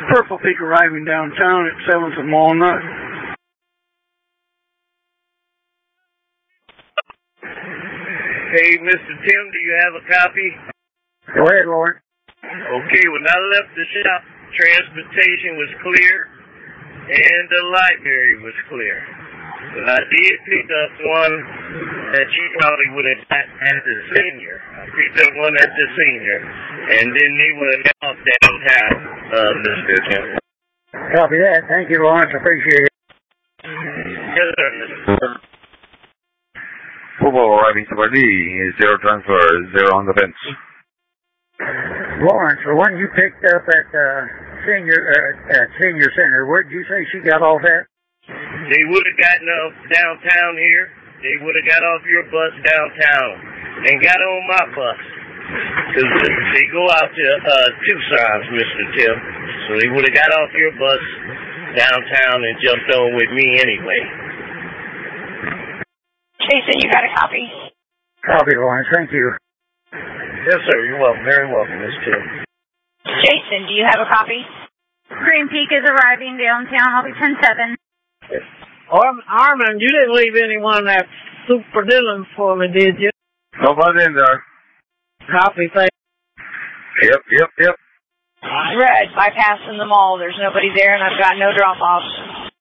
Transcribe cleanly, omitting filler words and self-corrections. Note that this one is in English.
Purple Peak arriving downtown at 7th and Walnut. Hey, Mr. Tim, do you have a copy? Go ahead, Lawrence. Okay, when I left the shop, transportation was clear and the library was clear. But I did pick up one that you probably would have got at the senior. I picked up one at the senior, and then they would have got off downtown, Mr. Tim. Copy that. Thank you, Lawrence. I appreciate it. Yes, sir, Mr. Football arriving to ID, 0 transfer, 0 on the fence. Lawrence, the one you picked up at senior center, where did you say she got off at? They would have gotten off downtown here. They would have got off your bus downtown and got on my bus. Because they go out to Tucson, Mr. Tim. So they would have got off your bus downtown and jumped on with me anyway. Jason, you got a copy? Copy, Lawrence. Thank you. Yes, sir. You're welcome. Very welcome, Mr. Tim. Jason, do you have a copy? Green Peak is arriving downtown. I'll be 10-7. Armin, you didn't leave anyone at Super Dillon for me, did you? Nobody in there. Copy, thank Yep. Red, bypassing the mall. There's nobody there, and I've got no drop-offs.